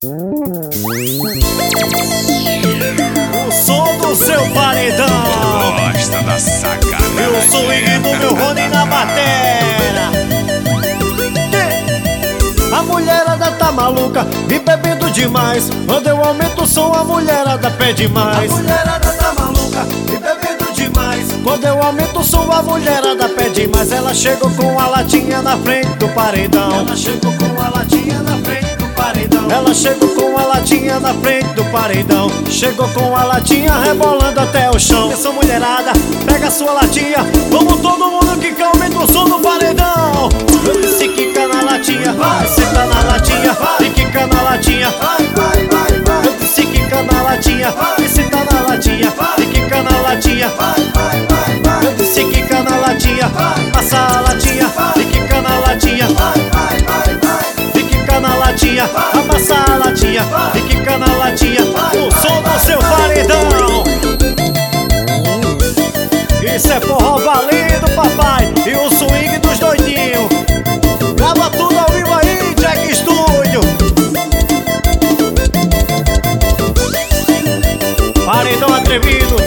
O som do seu paredão. Gosta da sacanagem. Eu sou o Iggy do meu Rony na batera. A mulherada tá maluca e bebendo demais. Quando eu aumento o som, a mulherada pede mais. A mulherada tá maluca e bebendo demais. Quando eu aumento o som, a mulherada pede mais. Ela chegou com a latinha na frente do paredão. Ela chegou com a latinha na frente do paredão. Ela chegou com a latinha na frente do paredão. Chegou com a latinha rebolando até o chão. Essa mulherada, pega a sua latinha. Vamos todo mundo que aumenta o som do paredão. Eu disse quica na latinha, vai, senta na latinha, vai, e quica na latinha, vai, vai, vai, vai. Eu disse quica na latinha, vai, senta na latinha, vai, e quica na latinha, vai, vai, vai, vai. Eu disse quica na latinha, vai, passa a latinha, vai, e quica na latinha, vai, vai, vai, vai. E quica na latinha, amassa a latinha, e quica na latinha. O som do seu paredão. Isso é forró valendo, papai, e o swing dos doidinhos. Grava tudo ao vivo aí, Jack Studio. Paredão atrevido.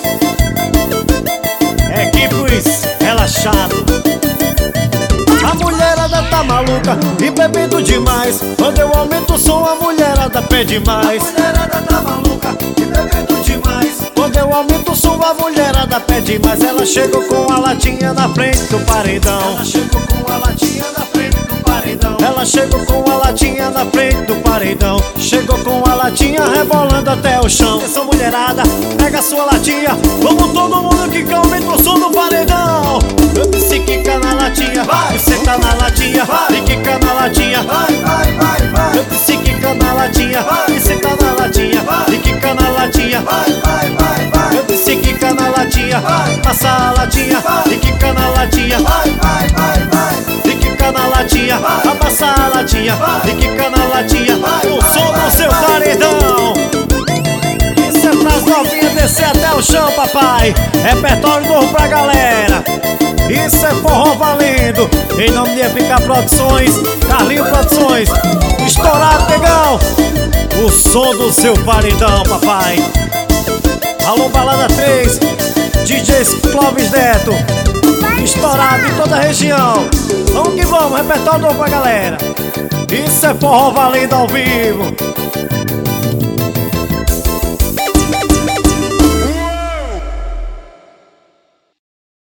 Equipes relaxado. A mulherada tá maluca e bebendo demais. Quando eu aumento o som, a mulherada pede mais. A mulherada tá maluca e bebendo demais. Quando eu aumento o som, a mulherada pede mais. Ela chegou com a latinha na frente do paredão. Ela chegou com a latinha na frente do paredão. Ela chegou com a latinha na frente do paredão. Chegou com a latinha rebolando até o chão. Essa mulherada, pega a sua latinha. Vamos todo mundo que aumenta o som do paredão. Eu disse quica na latinha, vai, senta na latinha, vai, e quica na latinha, vai, vai, vai, vai. Eu disse quica na latinha, vai, senta na latinha, vai, e quica na latinha, vai, vai, vai, vai. Eu disse quica na latinha, vai, passa a latinha, vai, e quica na latinha, vai, vai, vai, vai. E quica na latinha, amassa a latinha, e quica na latinha. O som do seu paredão. Isso é pras novinhas descer até o chão, papai. Repertório novo pra galera. Isso é forró valendo. Em nome de FK Produções, Carlinho Produções. Estourado, negão. O som do seu paredão, papai. Alô, Balada 3, DJs Clóvis Neto. Estourado em toda a região. Vamos que vamos, repertório novo pra galera. Isso é forró valendo ao vivo.